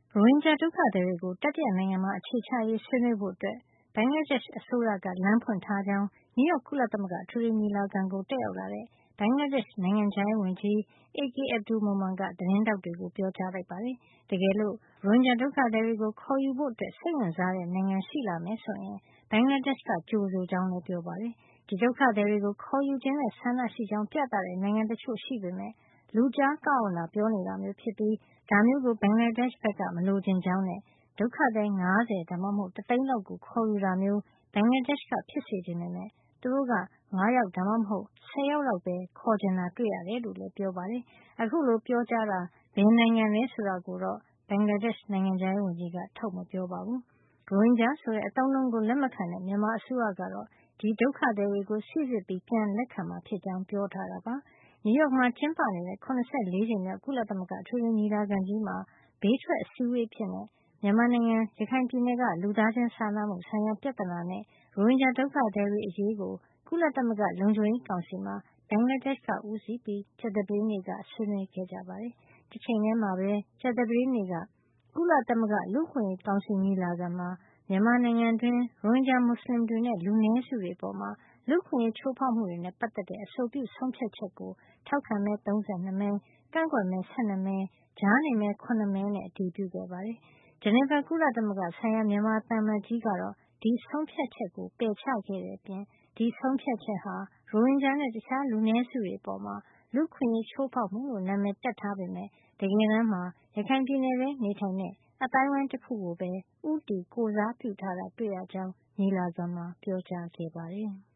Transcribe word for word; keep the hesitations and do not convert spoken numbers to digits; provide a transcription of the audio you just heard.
ရိုဟင်ဂျာဒုက္ခသည်တွေကိုတတိယနိုင်ငံမှာအခြေချရေးဆွေးနွေးဖို့အတွက်ဘင်္ဂလားဒေ့ရှ်အစိုးရကလမ်းဖွင့်ထားကြောင်းနယူးယောက်ကုလသမဂ္ဂအထွေထွေညီလာခံကိုတက်ရောက်လာတဲ့ဘင်္ဂလားဒေ့ရှ်နိုင်ငံခြားရေးဝန်ကြီး A K Abdul Momen ကသတင်းထောက်တွေကိုပြောကြားလိုက်ပါတယ်။တကယ်လို့ရိုဟင်ဂျာဒုက္ခသည်တွေကိုခေါ်ယူဖို့စိတ်ဝင်စားတဲ့နိုင်ငံရှိလာမယ်ဆိုရင်ဘင်္ဂလားဒေ့ရှ်ကကြိုဆိုကြောင်းလည်းပြောပါတယ်။ဒီဒုက္ခသည်တွေကိုခေါ်ယူခြင်းနဲ့ဆန္ဒရှိကြောင်းပြသတဲ့နိုင်ငံတချို့ရှိပေမယ့်လူကြားကောက်အောင်သာပြောနေတာမျိုးဖြစ်ပြီးဒါမျိုးကိုဘင်္ဂလားဒေ့ရှ်ဘက်ကမလိုချင်ကြောင်းနဲ့ဒုက္ခသည်၅၀ဒါမှမဟုတ်တသိန်းလောက်ကိုခေါ်ယူတာမျိုးဘင်္ဂလားဒေ့ရှ်ကဖြစ်စေချင်ပေမယ့်သူတို့က၅ယောက်ဒါမှမဟုတ်၁၀ယောက်လောက်ပဲခေါ်ချင်တာတွေ့ရတယ်လို့လည်းပြောပါတယ်။အခုလိုပြောကြားတာဘယ်နိုင်ငံလဲဆိုတာကိုတော့ဘင်္ဂလားဒေ့ရှ်နိုင်ငံခြားရေးဝန်ကြီးကထုတ်မပြောပါဘူး။ရိုဟင်ဂျာဆိုတဲ့အသုံးအနှုန်းကိုလက်မခံတဲ့မြန်မာအစိုးရကတော့ဒီဒုက္ခသည်တွေကိုစိစစ်ပြီးပြန်လက်ခံမှာဖြစ်ကြောင်းပြောထားတာပါ။နယူးယောက်မှာကျင်းပနေတဲ့၇၄ကြိမ်မြောက်ကုလသမဂ္ဂအထွေထွေညီလာခံကြီးမှာဘေးထွက်အစည်းအဝေးအဖြစ်မြန်မာနိုင်ငံရခိုင်ပြည်နယ်ကလူသားချင်းစာနာမှုဆိုင်ရာပြဿနာနဲ့ရိုဟင်ဂျာဒုက္ခသည်တွေအရေးကိုကုလသမဂ္ဂလုံခြုံရေးကောင်စီမှာဘင်္ဂလားဒေ့ရှ်ကဦးစီးပြီးကြာသပတေးနေ့ကဆွေးနွေးခဲ့ကြပါတယ်။တချိန်တည်းမှာပဲကြာသပတေးနေ့ကကုလသမဂ္ဂလူ့အခွင့်အရေးကောင်စီညီလာခံမှာမြန်မာနိုင်ငံတွင်းရိုဟင်ဂျာမွတ်စလင်တွေနဲ့လူနည်းစုတွေအပေါ်လူ့အခွင့်အရေးချိုးဖောက်မှုတွေနဲ့ပတ်သက်တဲ့အဆိုပြုဆုံးဖြတ်ချက်ကိုထောက်ခံမဲ၃၂မဲကန့်ကွက်မဲ၁၂မဲကြားနေမဲ၇မဲနဲ့အတည်ပြုခဲ့ပါတယ်။ဂျနီဗာကုလသမဂ္ဂဆိုင်ရာမြန်မာသံအမတ်ကြီးကတော့ဒီဆုံးဖြတ်ချက်ကိုပယ်ချခဲ့တဲ့အပြင်ဒီဆုံးဖြတ်ချက်ဟာရိုဟင်ဂျာနဲ့တခြားလူနည်းစုတွေအပေါ်လူ့အခွင့်အရေးချိုးဖောက်မှုလို့နာမည်တပ်ထားပေမယ့်တကယ်တမ်းမှာရခိုင်ပြည်နယ်တွင်းနေထိုင်တဲ့အသိုင်းအဝိုင်းတခုကိုပဲဦးတည်ကိုယ်စားပြုထားတာတွေ့ရကြောင်းညီလာခံမှာပြောကြားခဲ့ပါတယ်။